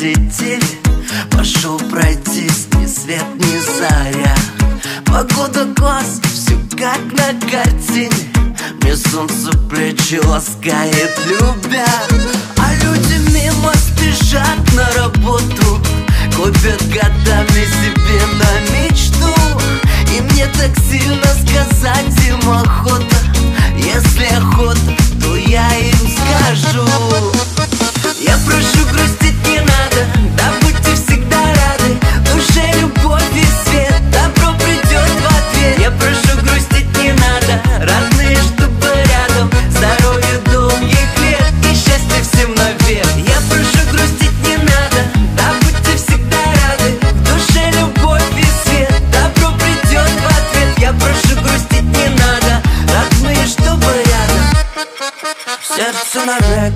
сети. Пошел пройтись, ни свет, ни заря. Погода класс, все как на картине. Мне солнце плечи ласкает, любя. А люди мимо спешат на работу, копят годами себе на мечту. И мне так сильно сказать им охота. Если охота, то я им скажу. Я прошу, грустить не надо, да будьте всегда рады. В душе любовь и свет, добро придет в ответ. Я прошу, грустить не надо, родные, чтобы рядом. Здоровье, долгих лет и счастья всем навек. Я прошу, грустить не надо, да будьте всегда рады. В душе любовь и свет, добро придет в ответ. Я прошу, грустить не надо, родные, чтобы рядом. Сердце навек.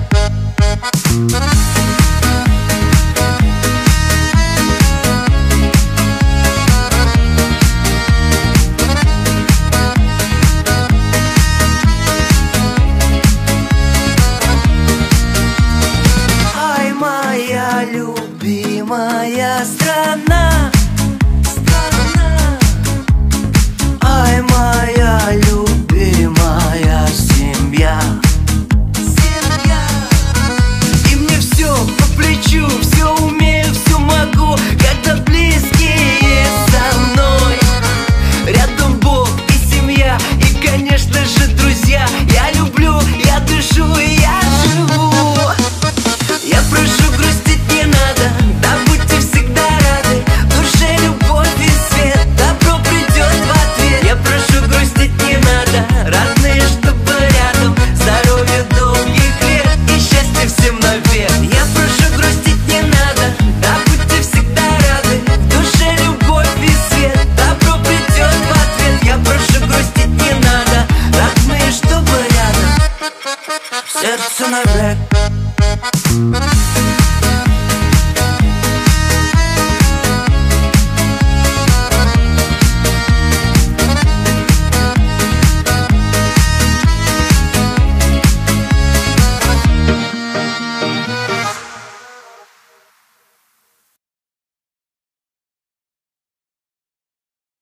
Ай, моя любимая страна, ай, моя любимая семья. И мне все по плечу, все умею, все могу, когда близкие со мной. Рядом Бог и семья, и, конечно же, друзья. Я люблю, я дышу и я живу. Я прошу, грустить не надо, да будьте всегда рады. В душе любовь и свет, добро придет в ответ. Я прошу, грустить не надо, родные, чтобы рядом. Здоровья, долгих лет и счастья всем навек. Я прошу, грустить не надо, да будьте всегда рады. В душе любовь и свет, добро придет в ответ. Я прошу, грустить не надо, родные, чтобы рядом. Сердце навек.